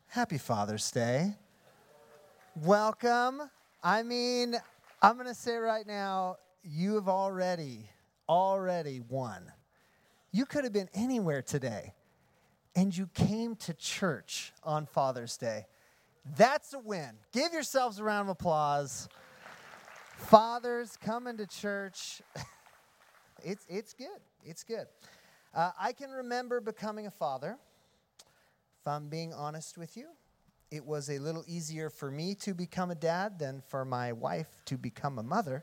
Happy Father's Day. Welcome. I'm going to say right now, you have already won. You could have been anywhere today, and you came to church on Father's Day. That's a win. Give yourselves a round of applause. Fathers coming to church. It's good. It's good. I can remember becoming a father. If I'm being honest with you, it was a little easier for me to become a dad than for my wife to become a mother.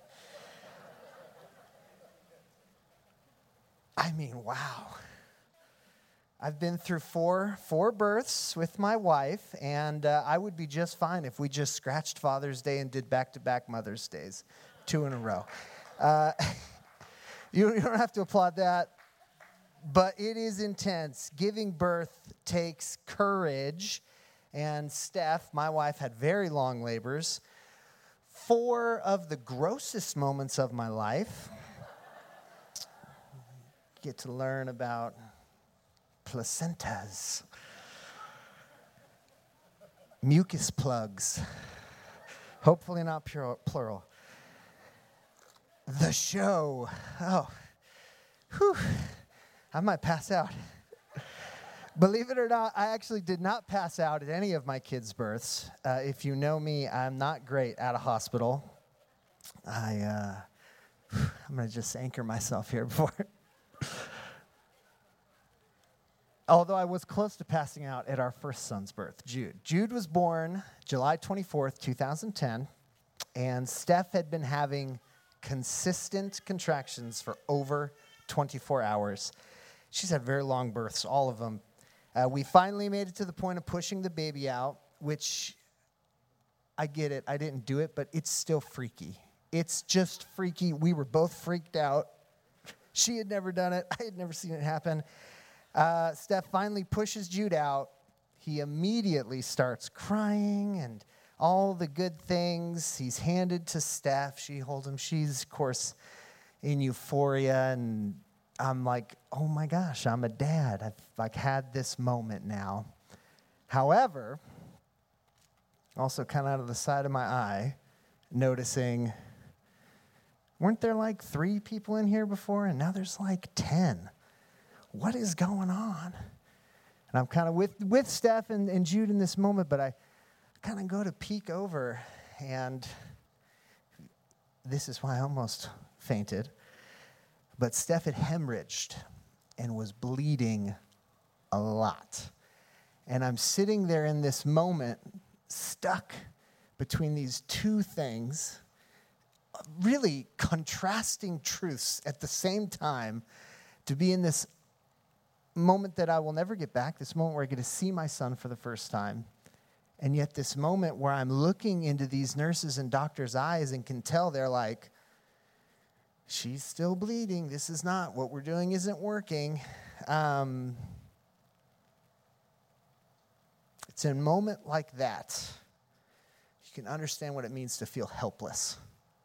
Wow. I've been through four births with my wife, and I would be just fine if we just scratched Father's Day and did back-to-back Mother's Days, 2 in a row. You don't have to applaud that, but it is intense. Giving birth takes courage, and Steph, my wife, had very long labors. 4 of the grossest moments of my life. Get to learn about placentas, mucus plugs, hopefully not plural. The show, I might pass out. Believe it or not, I actually did not pass out at any of my kids' births. If you know me, I'm not great at a hospital. I'm going to just anchor myself here before. Although I was close to passing out at our first son's birth, Jude. Jude was born July 24th, 2010, and Steph had been having consistent contractions for over 24 hours. She's had very long births, all of them. We finally made it to the point of pushing the baby out, which I get it. I didn't do it, but it's still freaky. It's just freaky. We were both freaked out. She had never done it. I had never seen it happen. Steph finally pushes Jude out. He immediately starts crying and all the good things. He's handed to Steph. She holds him. She's, of course, in euphoria, and I'm like, oh my gosh, I'm a dad. I've had this moment now. However, also kind of out of the side of my eye, noticing, weren't there like 3 people in here before, and now there's like 10? What is going on? And I'm kind of with Steph and Jude in this moment, but I kind of go to peek over, and this is why I almost fainted. But Steph had hemorrhaged and was bleeding a lot. And I'm sitting there in this moment, stuck between these 2 things, really contrasting truths at the same time, to be in this moment that I will never get back, this moment where I get to see my son for the first time, and yet this moment where I'm looking into these nurses and doctors' eyes and can tell they're like, she's still bleeding. This is not, what we're doing isn't working. It's in a moment like that you can understand what it means to feel helpless.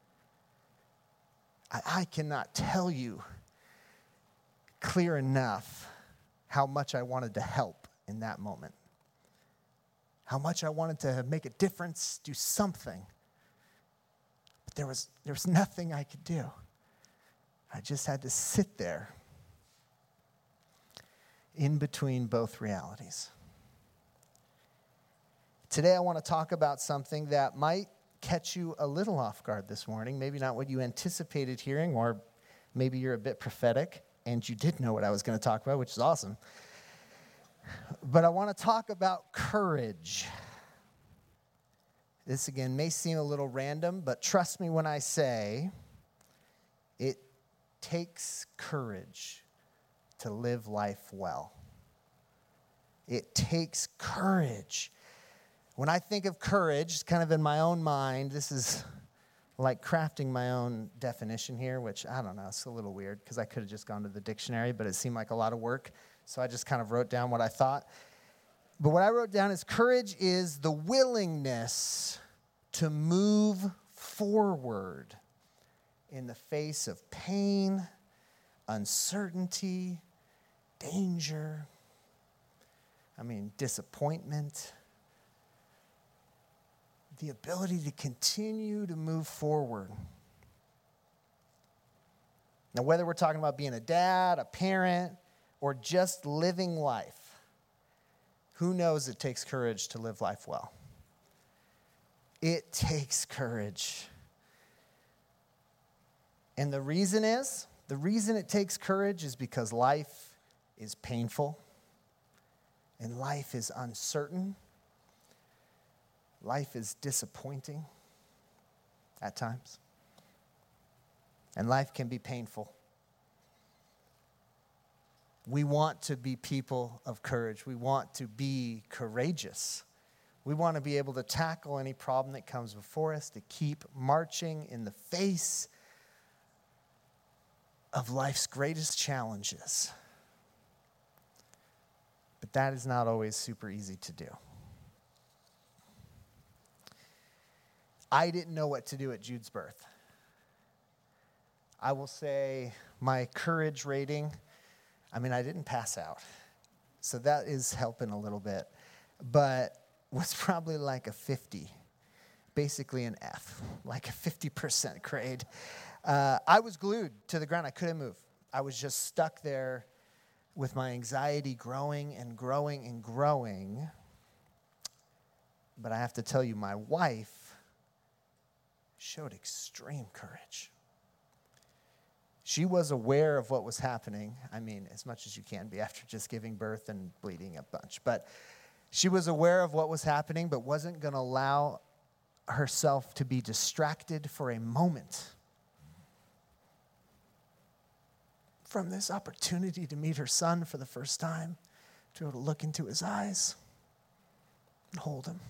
I cannot tell you clear enough how much I wanted to help in that moment. How much I wanted to make a difference, do something. But there was nothing I could do. I just had to sit there in between both realities. Today I want to talk about something that might catch you a little off guard this morning. Maybe not what you anticipated hearing, or maybe you're a bit prophetic and you did know what I was going to talk about, which is awesome. But I want to talk about courage. This, again, may seem a little random, but trust me when I say it takes courage to live life well. It takes courage. When I think of courage, kind of in my own mind, this is like crafting my own definition here, which I don't know, it's a little weird because I could have just gone to the dictionary, but it seemed like a lot of work, so I just kind of wrote down what I thought. But what I wrote down is courage is the willingness to move forward in the face of pain, uncertainty, danger, disappointment, the ability to continue to move forward. Now, whether we're talking about being a dad, a parent, or just living life, who knows it takes courage to live life well? It takes courage. And the reason it takes courage is because life is painful and life is uncertain. Life is disappointing at times. And life can be painful. We want to be people of courage. We want to be courageous. We want to be able to tackle any problem that comes before us, to keep marching in the face of life's greatest challenges. But that is not always super easy to do. I didn't know what to do at Jude's birth. I will say my courage rating, I didn't pass out. So that is helping a little bit. But was probably like a 50, basically an F, like a 50% grade. I was glued to the ground. I couldn't move. I was just stuck there with my anxiety growing and growing and growing. But I have to tell you, my wife showed extreme courage. She was aware of what was happening. As much as you can be after just giving birth and bleeding a bunch. But she was aware of what was happening, but wasn't going to allow herself to be distracted for a moment from this opportunity to meet her son for the first time, to be able to look into his eyes and hold him.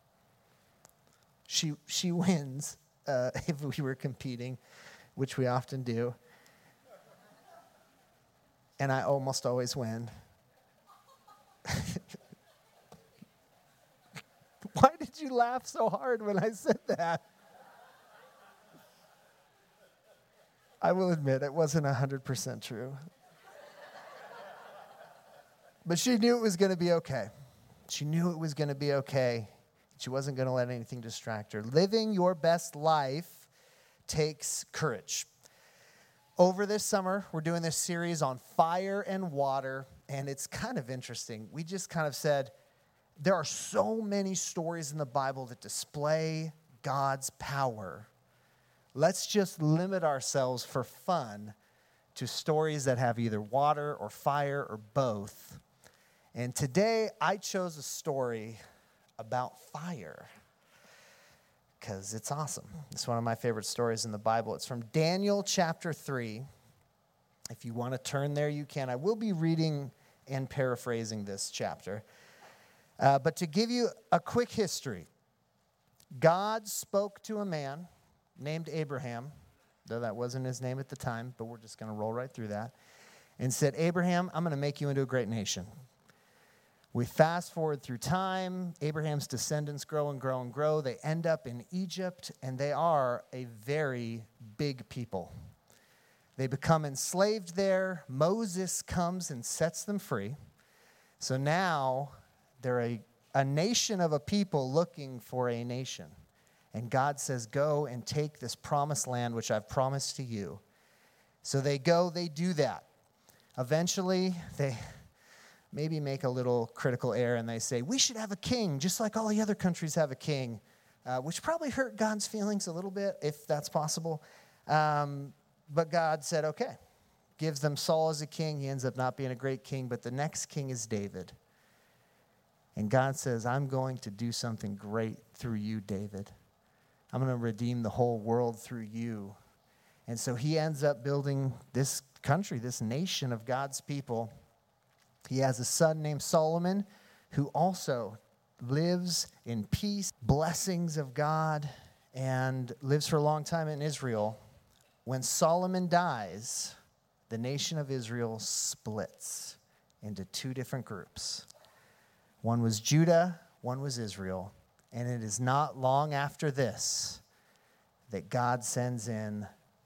She wins if we were competing, which we often do. And I almost always win. Why did you laugh so hard when I said that? I will admit it wasn't 100% true. But she knew it was going to be okay. She knew it was going to be okay. She wasn't going to let anything distract her. Living your best life takes courage. Over this summer, we're doing this series on fire and water, and it's kind of interesting. We just kind of said, there are so many stories in the Bible that display God's power. Let's just limit ourselves for fun to stories that have either water or fire or both. And today, I chose a story about fire because it's awesome. It's one of my favorite stories in the Bible. It's from Daniel chapter 3. If you want to turn there, you can. I will be reading and paraphrasing this chapter. But to give you a quick history, God spoke to a man named Abraham, though that wasn't his name at the time, but we're just going to roll right through that, and said, Abraham, I'm going to make you into a great nation. We fast forward through time. Abraham's descendants grow and grow and grow. They end up in Egypt, and they are a very big people. They become enslaved there. Moses comes and sets them free. So now they're a nation of a people looking for a nation. And God says, go and take this promised land, which I've promised to you. So they go, they do that. Eventually, they maybe make a little critical error, and they say, we should have a king, just like all the other countries have a king, which probably hurt God's feelings a little bit, if that's possible. But God said, okay, gives them Saul as a king. He ends up not being a great king, but the next king is David. And God says, I'm going to do something great through you, David. I'm going to redeem the whole world through you. And so he ends up building this country, this nation of God's people. He has a son named Solomon who also lives in peace, blessings of God, and lives for a long time in Israel. When Solomon dies, the nation of Israel splits into two different groups. One was Judah, one was Israel. And it is not long after this that God sends in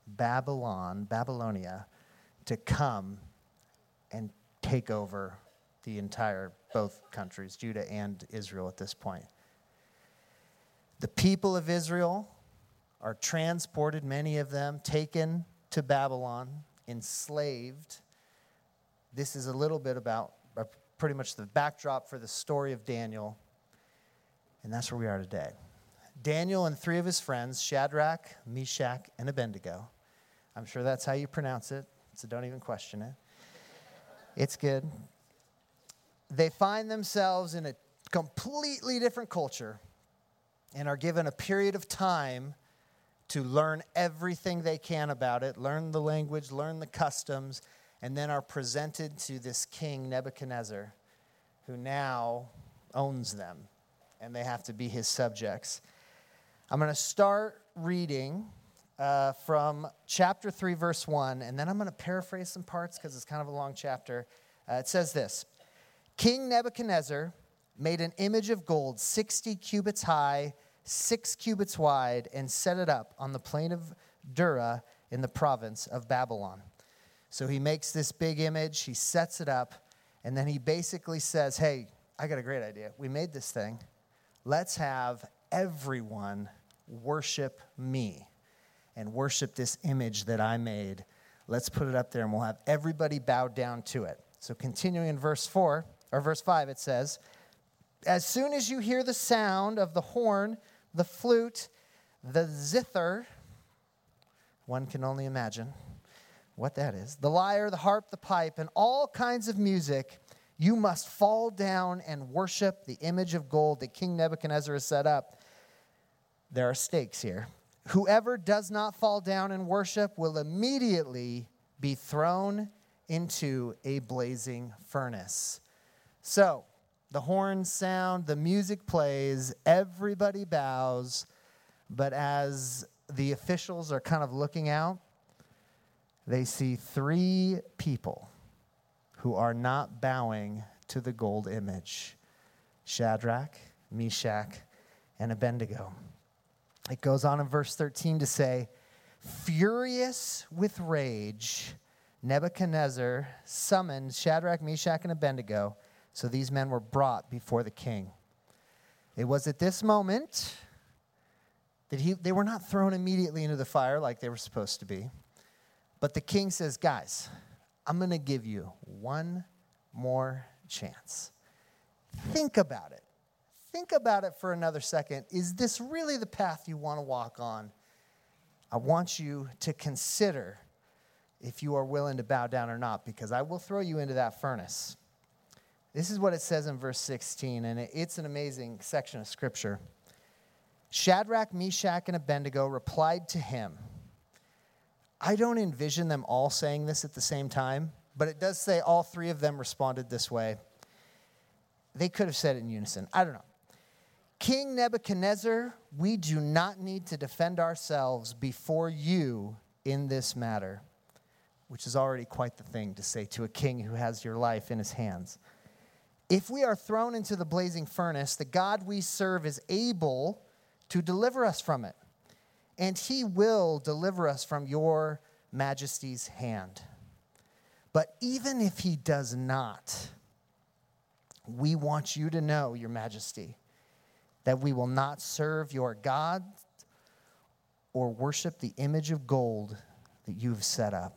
Babylonia, to come and take over the entire, both countries, Judah and Israel at this point. The people of Israel are transported, many of them taken to Babylon, enslaved. This is a little bit about pretty much the backdrop for the story of Daniel. And that's where we are today. Daniel and 3 of his friends, Shadrach, Meshach, and Abednego. I'm sure that's how you pronounce it, so don't even question it. It's good. They find themselves in a completely different culture and are given a period of time to learn everything they can about it, learn the language, learn the customs, and then are presented to this king, Nebuchadnezzar, who now owns them, and they have to be his subjects. I'm going to start reading from chapter 3, verse 1, and then I'm going to paraphrase some parts because it's kind of a long chapter. It says this: King Nebuchadnezzar made an image of gold 60 cubits high, 6 cubits wide, and set it up on the plain of Dura in the province of Babylon. So he makes this big image, he sets it up, and then he basically says, hey, I got a great idea. We made this thing. Let's have everyone worship me and worship this image that I made. Let's put it up there, and we'll have everybody bow down to it. So continuing in verse 5, it says, as soon as you hear the sound of the horn, the flute, the zither, one can only imagine what that is, the lyre, the harp, the pipe, and all kinds of music, you must fall down and worship the image of gold that King Nebuchadnezzar has set up. There are stakes here. Whoever does not fall down and worship will immediately be thrown into a blazing furnace. So, the horns sound, the music plays, everybody bows, but as the officials are kind of looking out, they see 3 people who are not bowing to the gold image: Shadrach, Meshach, and Abednego. It goes on in verse 13 to say, furious with rage, Nebuchadnezzar summoned Shadrach, Meshach, and Abednego, so these men were brought before the king. It was at this moment that they were not thrown immediately into the fire like they were supposed to be. But the king says, guys, I'm going to give you one more chance. Think about it. Think about it for another second. Is this really the path you want to walk on? I want you to consider if you are willing to bow down or not, because I will throw you into that furnace. This is what it says in verse 16, and it's an amazing section of scripture. Shadrach, Meshach, and Abednego replied to him. I don't envision them all saying this at the same time, but it does say all 3 of them responded this way. They could have said it in unison. I don't know. King Nebuchadnezzar, we do not need to defend ourselves before you in this matter, which is already quite the thing to say to a king who has your life in his hands. If we are thrown into the blazing furnace, the God we serve is able to deliver us from it, and he will deliver us from your majesty's hand. But even if he does not, we want you to know, your majesty, that we will not serve your God or worship the image of gold that you've set up.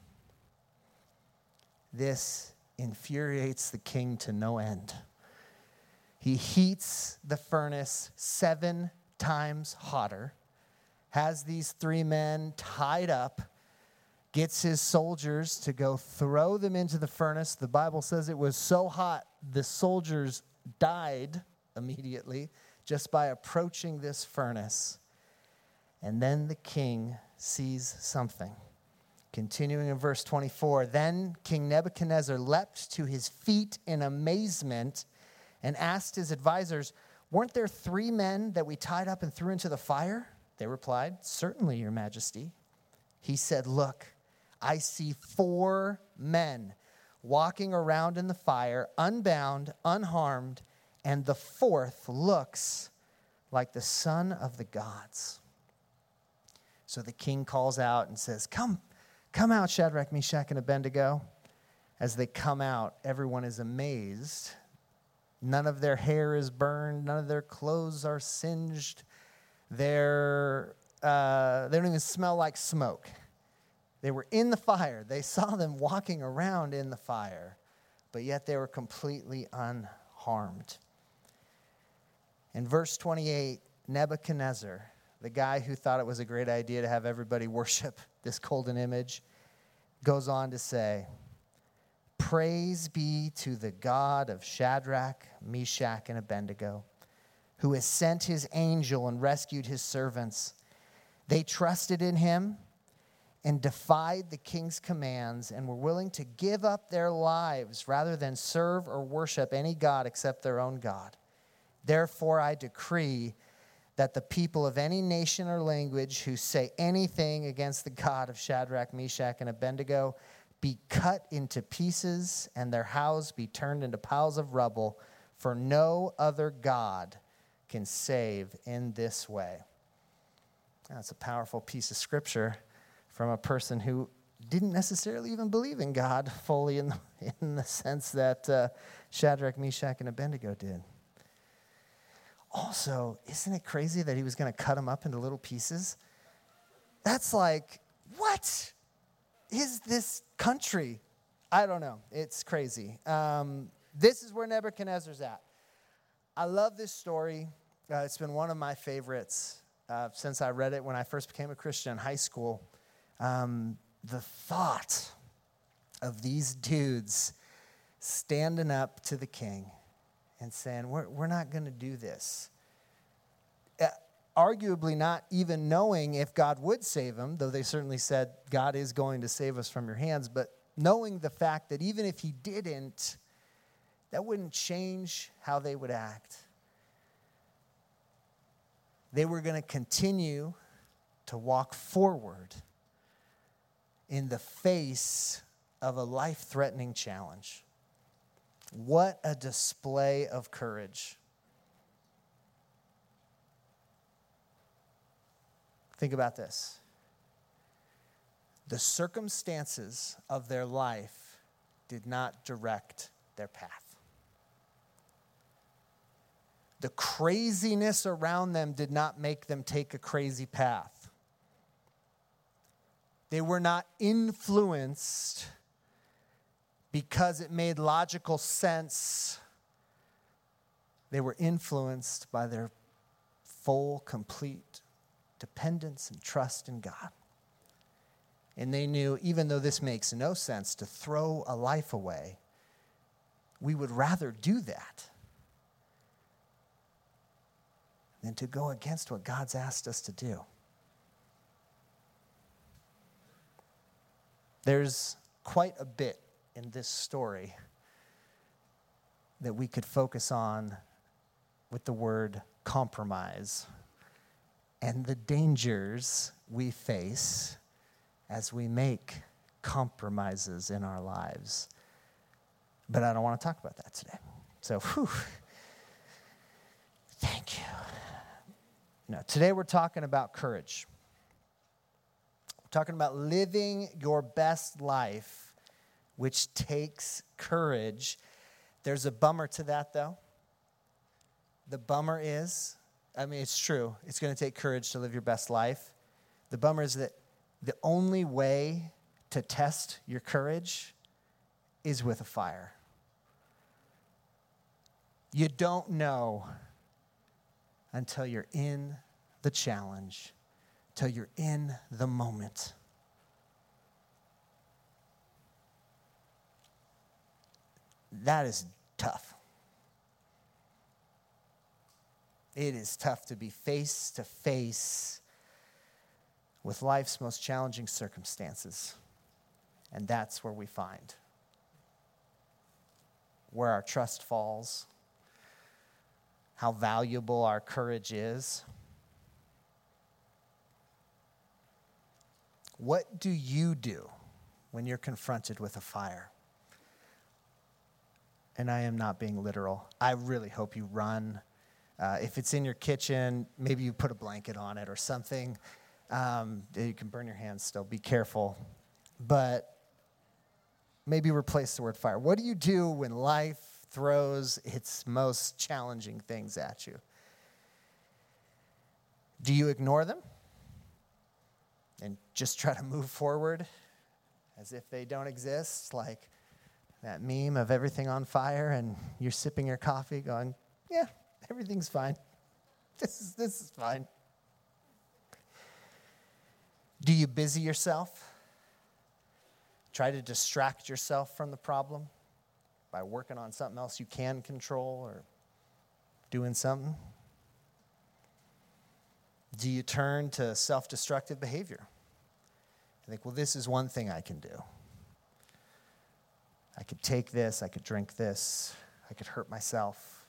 This infuriates the king to no end. He heats the furnace 7 times hotter, has these 3 men tied up, gets his soldiers to go throw them into the furnace. The Bible says it was so hot, the soldiers died immediately just by approaching this furnace. And then the king sees something. Continuing in verse 24, then King Nebuchadnezzar leapt to his feet in amazement and asked his advisors, weren't there 3 men that we tied up and threw into the fire? They replied, certainly, your majesty. He said, look, I see 4 men walking around in the fire, unbound, unharmed, and the 4th looks like the son of the gods. So the king calls out and says, Come out, Shadrach, Meshach, and Abednego. As they come out, everyone is amazed. None of their hair is burned. None of their clothes are singed. They don't even smell like smoke. They were in the fire. They saw them walking around in the fire, but yet they were completely unharmed. In verse 28, Nebuchadnezzar, the guy who thought it was a great idea to have everybody worship this golden image, goes on to say, "Praise be to the God of Shadrach, Meshach, and Abednego, who has sent his angel and rescued his servants. They trusted in him and defied the king's commands and were willing to give up their lives rather than serve or worship any god except their own God. Therefore, I decree that the people of any nation or language who say anything against the God of Shadrach, Meshach, and Abednego be cut into pieces and their house be turned into piles of rubble, for no other God can save in this way." That's a powerful piece of scripture from a person who didn't necessarily even believe in God fully in the sense that Shadrach, Meshach, and Abednego did. Also, isn't it crazy that he was going to cut them up into little pieces? That's like, what is this country? I don't know. It's crazy. This is where Nebuchadnezzar's at. I love this story. It's been one of my favorites since I read it when I first became a Christian in high school. The thought of these dudes standing up to the king and saying, we're not going to do this. Arguably not even knowing if God would save them, though they certainly said, God is going to save us from your hands, but knowing the fact that even if he didn't, that wouldn't change how they would act. They were going to continue to walk forward in the face of a life-threatening challenge. What a display of courage. Think about this. The circumstances of their life did not direct their path. The craziness around them did not make them take a crazy path. They were not influenced because it made logical sense. They were influenced by their full, complete dependence and trust in God. And they knew, even though this makes no sense, to throw a life away, we would rather do that than to go against what God's asked us to do. There's quite a bit in this story that we could focus on with the word compromise and the dangers we face as we make compromises in our lives. But I don't want to talk about that today. So, thank you. No, today we're talking about courage. We're talking about living your best life, which takes courage. There's a bummer to that, though. The bummer is, it's true. It's going to take courage to live your best life. The bummer is that the only way to test your courage is with a fire. You don't know until you're in the challenge, till you're in the moment. That is tough. It is tough to be face to face with life's most challenging circumstances. And that's where we find where our trust falls, how valuable our courage is. What do you do when you're confronted with a fire? And I am not being literal. I really hope you run. If it's in your kitchen, maybe you put a blanket on it or something. You can burn your hands still. Be careful. But maybe replace the word fire. What do you do when life throws its most challenging things at you? Do you ignore them and just try to move forward as if they don't exist, like that meme of everything on fire and you're sipping your coffee going, yeah, everything's fine. This is fine. Do you busy yourself? Try to distract yourself from the problem by working on something else you can control or doing something? Do you turn to self-destructive behavior? I think, well, this is one thing I can do. I could take this, I could drink this, I could hurt myself.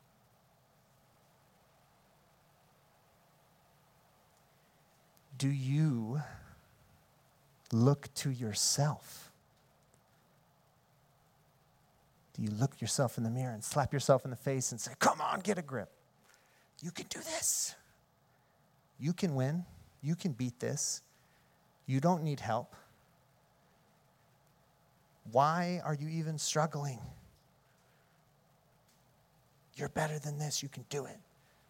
Do you look to yourself? Do you look yourself in the mirror and slap yourself in the face and say, come on, get a grip. You can do this. You can win. You can beat this. You don't need help. Why are you even struggling? You're better than this. You can do it.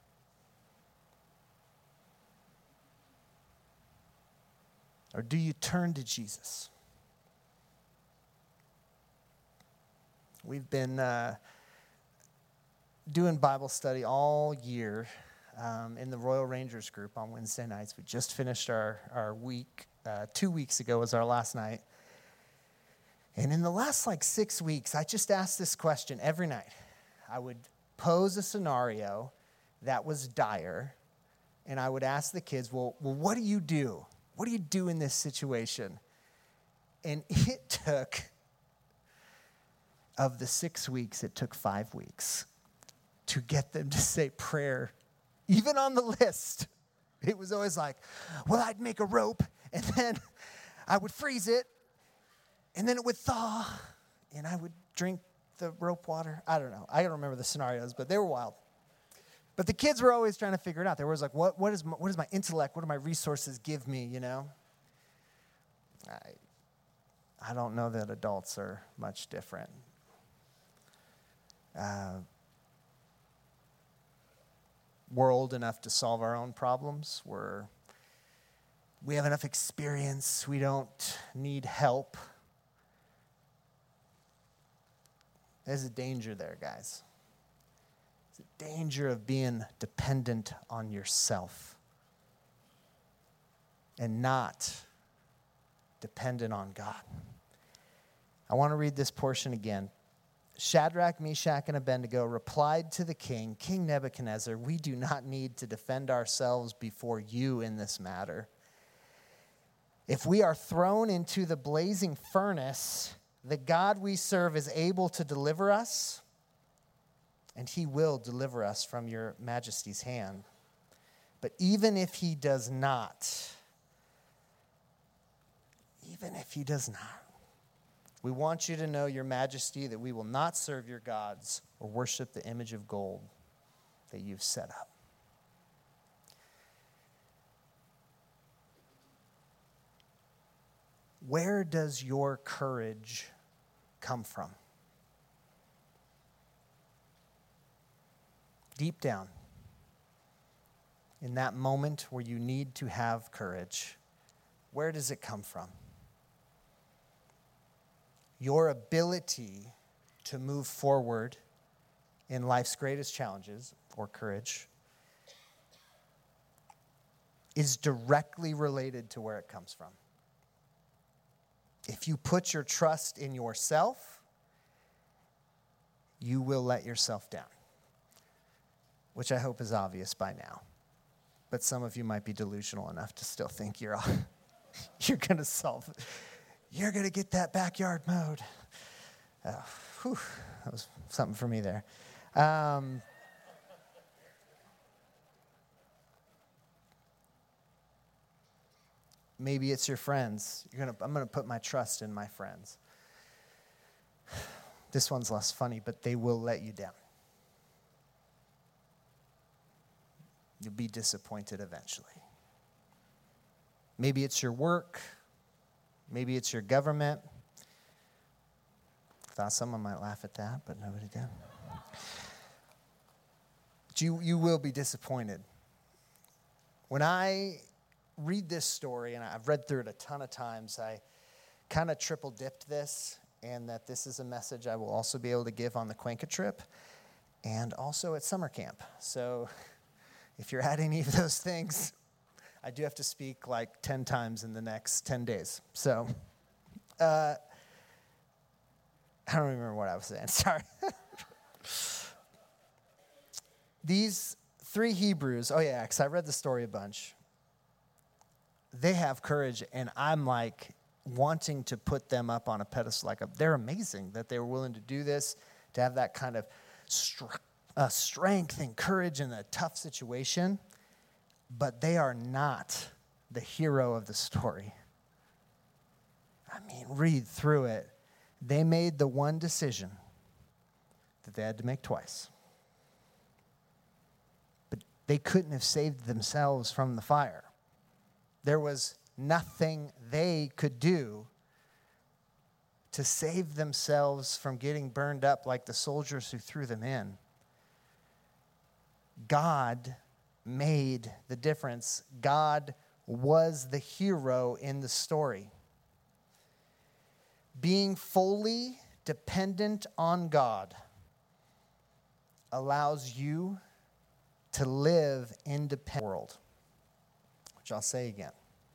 Or do you turn to Jesus? We've been doing Bible study all year in the Royal Rangers group on Wednesday nights. We just finished our week. 2 weeks ago was our last night. And in the last 6 weeks, I just asked this question every night. I would pose a scenario that was dire, and I would ask the kids, well, what do you do? What do you do in this situation? And it took, of the 6 weeks, it took 5 weeks to get them to say prayer, even on the list. It was always like, well, I'd make a rope, and then I would freeze it, and then it would thaw, and I would drink the rope water. I don't know. I don't remember the scenarios, but they were wild. But the kids were always trying to figure it out. They were always like, what does my intellect, what do my resources give me, you know? I don't know that adults are much different. We're old enough to solve our own problems. We have enough experience. We don't need help. There's a danger there, guys. There's a danger of being dependent on yourself and not dependent on God. I want to read this portion again. Shadrach, Meshach, and Abednego replied to the king, King Nebuchadnezzar, we do not need to defend ourselves before you in this matter. If we are thrown into the blazing furnace, the God we serve is able to deliver us, and he will deliver us from your majesty's hand. But even if he does not, we want you to know, your majesty, that we will not serve your gods or worship the image of gold that you've set up. Where does your courage come from? Deep down, in that moment where you need to have courage, where does it come from? Your ability to move forward in life's greatest challenges, or courage, is directly related to where it comes from. If you put your trust in yourself, you will let yourself down, which I hope is obvious by now. But some of you might be delusional enough to still think you're going to solve it. You're going to get that backyard mowed. That was something for me there. Maybe it's your friends. I'm going to put my trust in my friends. This one's less funny, but they will let you down. You'll be disappointed eventually. Maybe it's your work. Maybe it's your government. Thought someone might laugh at that, but nobody did. You will be disappointed. When I read this story, and I've read through it a ton of times, I kind of triple dipped this, and that this is a message I will also be able to give on the Cuenca trip and also at summer camp. So if you're at any of those things, I do have to speak like 10 times in the next 10 days. So I don't remember what I was saying. Sorry. These 3 Hebrews, because I read the story a bunch. They have courage, and I'm like wanting to put them up on a pedestal. Like they're amazing that they were willing to do this, to have that kind of strength and courage in a tough situation. But they are not the hero of the story. I mean, read through it. They made the one decision that they had to make twice. But they couldn't have saved themselves from the fire. There was nothing they could do to save themselves from getting burned up like the soldiers who threw them in. God made the difference. God was the hero in the story. Being fully dependent on God allows you to live independent in the world, which I'll say again.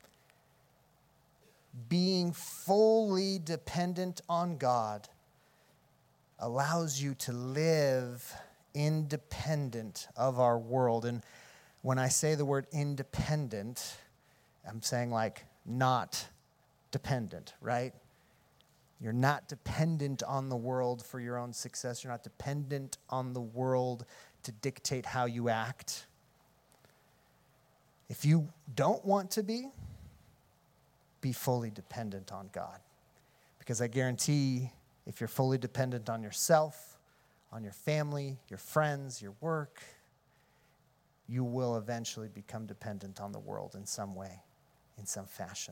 Being fully dependent on God allows you to live independent of our world. And when I say the word independent, I'm saying like not dependent, right? You're not dependent on the world for your own success. You're not dependent on the world to dictate how you act. If you don't want to be fully dependent on God. Because I guarantee if you're fully dependent on yourself, on your family, your friends, your work, you will eventually become dependent on the world in some way, in some fashion.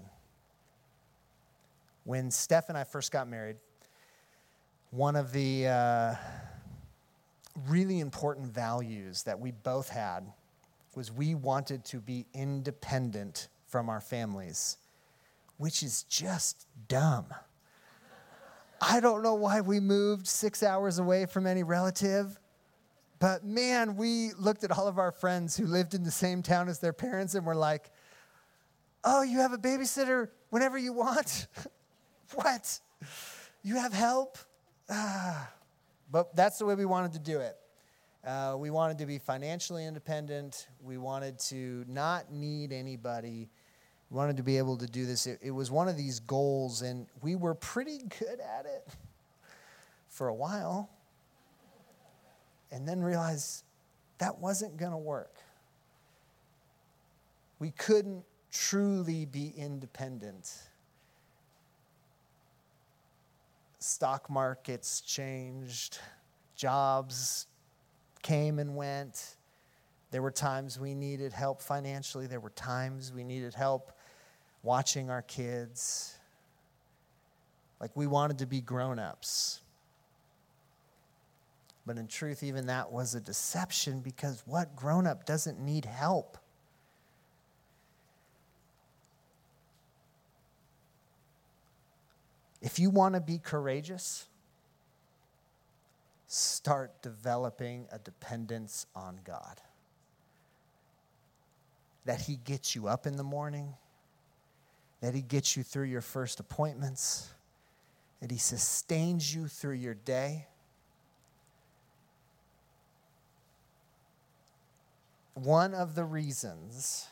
When Steph and I first got married, one of the really important values that we both had was we wanted to be independent from our families, which is just dumb. I don't know why we moved 6 hours away from any relative, but man, we looked at all of our friends who lived in the same town as their parents and were like, oh, you have a babysitter whenever you want? What? You have help? But that's the way we wanted to do it. We wanted to be financially independent. We wanted to not need anybody. We wanted to be able to do this. It was one of these goals, and we were pretty good at it for a while, and then realized that wasn't going to work. We couldn't truly be independent. Stock markets changed. Jobs came and went. There were times we needed help financially. There were times we needed help watching our kids. Like we wanted to be grown-ups. But in truth, even that was a deception, because what grown-up doesn't need help? If you want to be courageous, start developing a dependence on God. That He gets you up in the morning, that He gets you through your first appointments, that He sustains you through your day. One of the reasons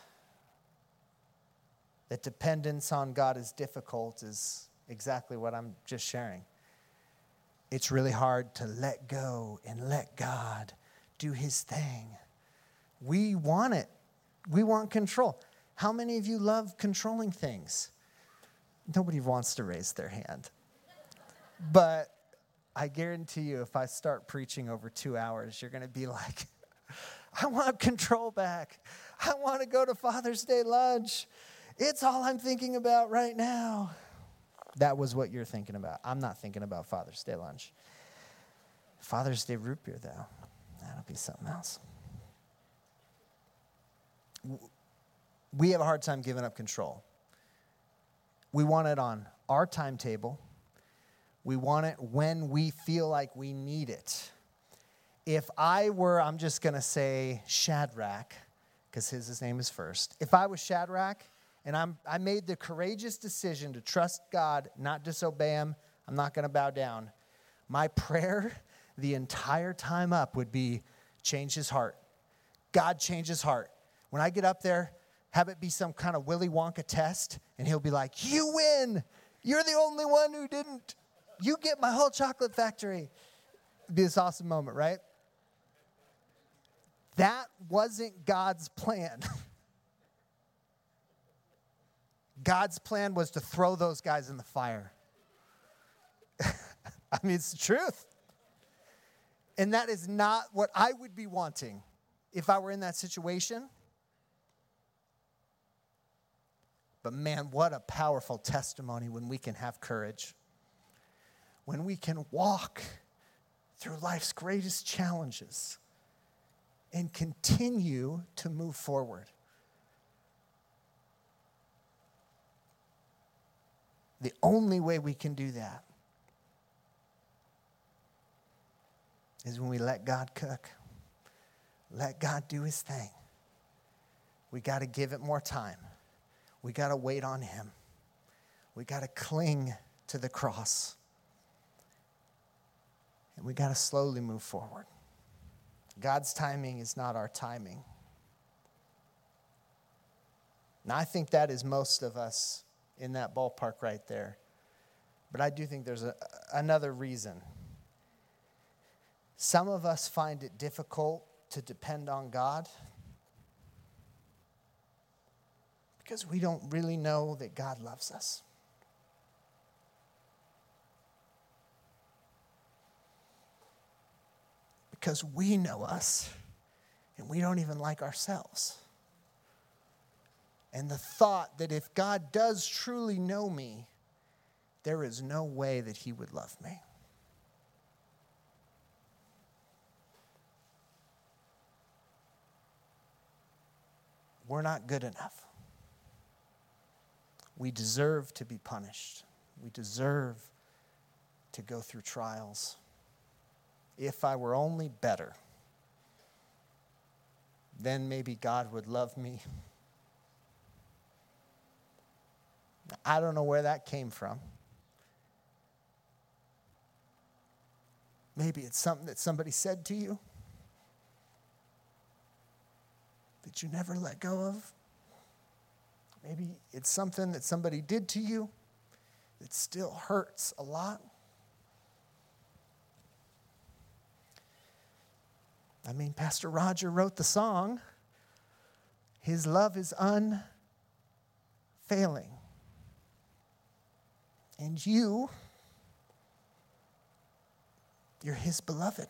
that dependence on God is difficult is exactly what I'm just sharing. It's really hard to let go and let God do His thing. We want it. We want control. How many of you love controlling things? Nobody wants to raise their hand. But I guarantee you, if I start preaching over 2 hours, you're going to be like, I want control back. I want to go to Father's Day lunch. It's all I'm thinking about right now. That was what you're thinking about. I'm not thinking about Father's Day lunch. Father's Day root beer, though, that'll be something else. We have a hard time giving up control. We want it on our timetable. We want it when we feel like we need it. If I were, I'm just going to say Shadrach, because his name is first. If I was Shadrach and I made the courageous decision to trust God, not disobey him, I'm not going to bow down. My prayer the entire time up would be, change his heart. God, change his heart. When I get up there, have it be some kind of Willy Wonka test, and he'll be like, you win. You're the only one who didn't. You get my whole chocolate factory. It'd be this awesome moment, right? That wasn't God's plan. God's plan was to throw those guys in the fire. I mean, it's the truth. And that is not what I would be wanting if I were in that situation. But man, what a powerful testimony when we can have courage. When we can walk through life's greatest challenges and continue to move forward. The only way we can do that is when we let God cook. Let God do his thing. We got to give it more time. We got to wait on him. We got to cling to the cross. And we got to slowly move forward. God's timing is not our timing. Now, I think that is most of us in that ballpark right there. But I do think there's another reason. Some of us find it difficult to depend on God because we don't really know that God loves us. Because we know us and we don't even like ourselves. And the thought that if God does truly know me, there is no way that he would love me. We're not good enough. We deserve to be punished. We deserve to go through trials. If I were only better, then maybe God would love me. I don't know where that came from. Maybe it's something that somebody said to you that you never let go of. Maybe it's something that somebody did to you that still hurts a lot. I mean, Pastor Roger wrote the song, his love is unfailing. And you're his beloved.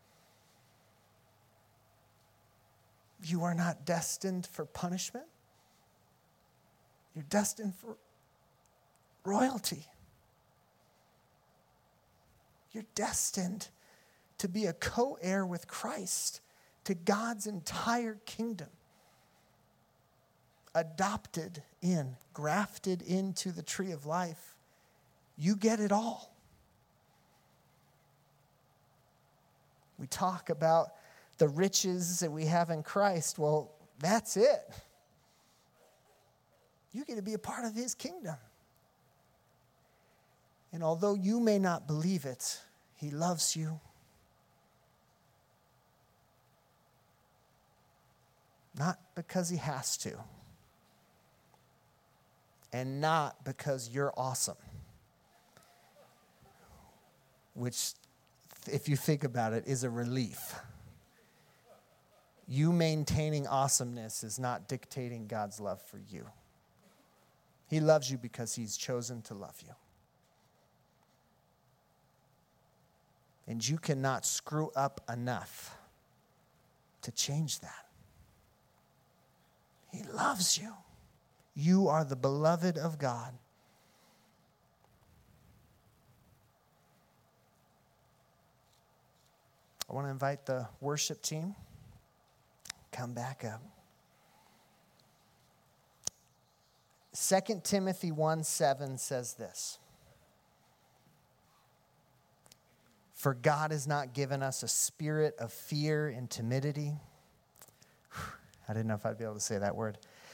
You are not destined for punishment. You're destined for royalty. You're destined to be a co-heir with Christ to God's entire kingdom. Adopted in, grafted into the tree of life. You get it all. We talk about the riches that we have in Christ. Well, that's it. You get to be a part of his kingdom. And although you may not believe it, he loves you. Not because he has to. And not because you're awesome. Which, if you think about it, is a relief. You maintaining awesomeness is not dictating God's love for you. He loves you because he's chosen to love you. And you cannot screw up enough to change that. He loves you. You are the beloved of God. I want to invite the worship team. Come back up. 2 Timothy 1:7 says this. For God has not given us a spirit of fear and timidity. I didn't know if I'd be able to say that word.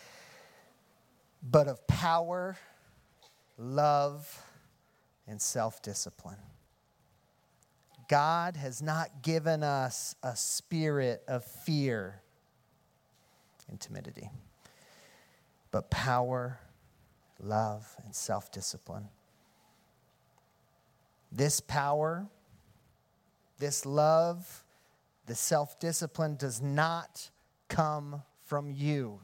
But of power, love, and self-discipline. God has not given us a spirit of fear and timidity, but power, love, and self-discipline. This power, this love, the self-discipline does not come from you.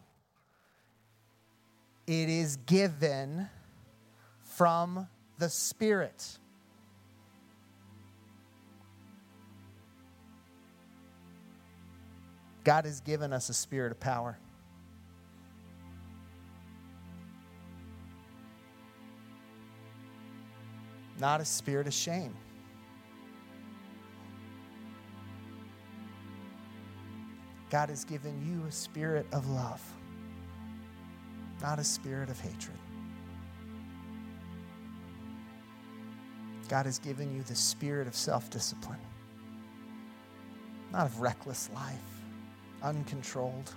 It is given from the Spirit. God has given us a spirit of power. Not a spirit of shame. God has given you a spirit of love, not a spirit of hatred. God has given you the spirit of self-discipline, not of reckless life, uncontrolled.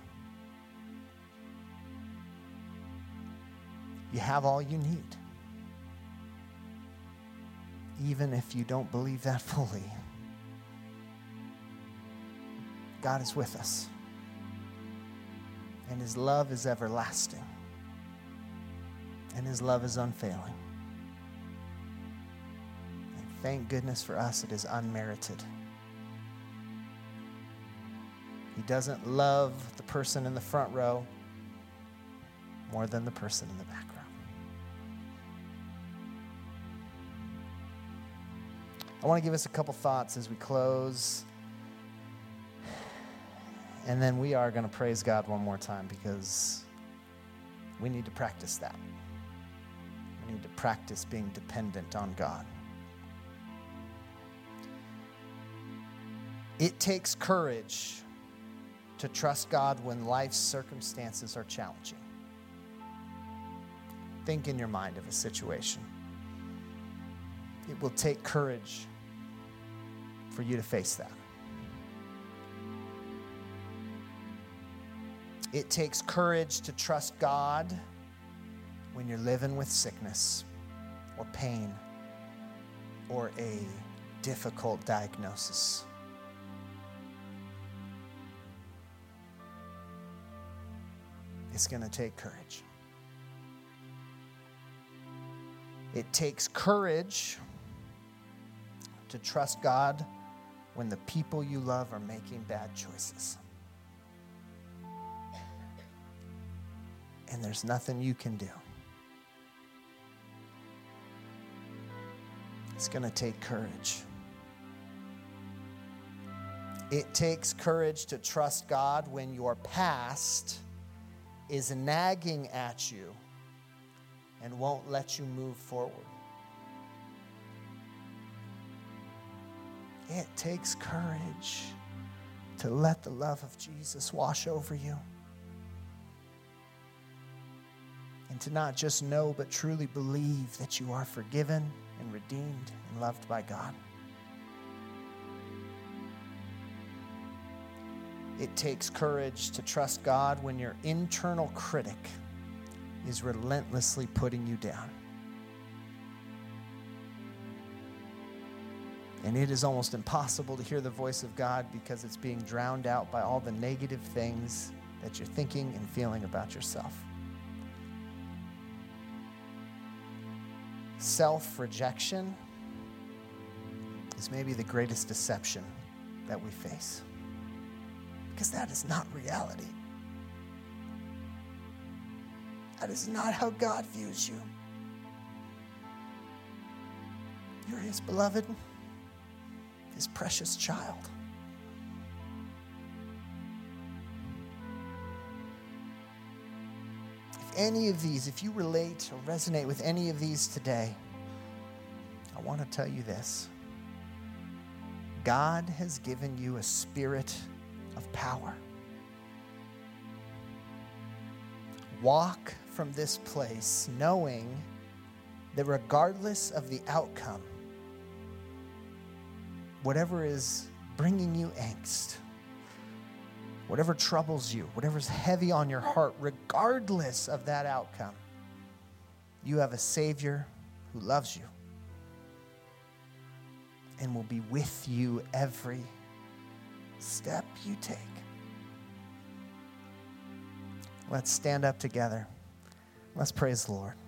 You have all you need, even if you don't believe that fully. God is with us, and His love is everlasting, and His love is unfailing. And thank goodness for us, it is unmerited. He doesn't love the person in the front row more than the person in the back row. I want to give us a couple thoughts as we close. And then we are going to praise God one more time because we need to practice that. We need to practice being dependent on God. It takes courage to trust God when life's circumstances are challenging. Think in your mind of a situation. It will take courage for you to face that. It takes courage to trust God when you're living with sickness or pain or a difficult diagnosis. It's going to take courage. It takes courage to trust God when the people you love are making bad choices. And there's nothing you can do. It's going to take courage. It takes courage to trust God when your past is nagging at you and won't let you move forward. It takes courage to let the love of Jesus wash over you. And to not just know, but truly believe that you are forgiven and redeemed and loved by God. It takes courage to trust God when your internal critic is relentlessly putting you down. And it is almost impossible to hear the voice of God because it's being drowned out by all the negative things that you're thinking and feeling about yourself. Self-rejection is maybe the greatest deception that we face, because that is not reality. That is not how God views you. You're His beloved, His precious child. Any of these, if you relate or resonate with any of these today, I want to tell you this. God has given you a spirit of power. Walk from this place knowing that regardless of the outcome, whatever is bringing you angst, whatever troubles you, whatever's heavy on your heart, regardless of that outcome, you have a Savior who loves you and will be with you every step you take. Let's stand up together. Let's praise the Lord.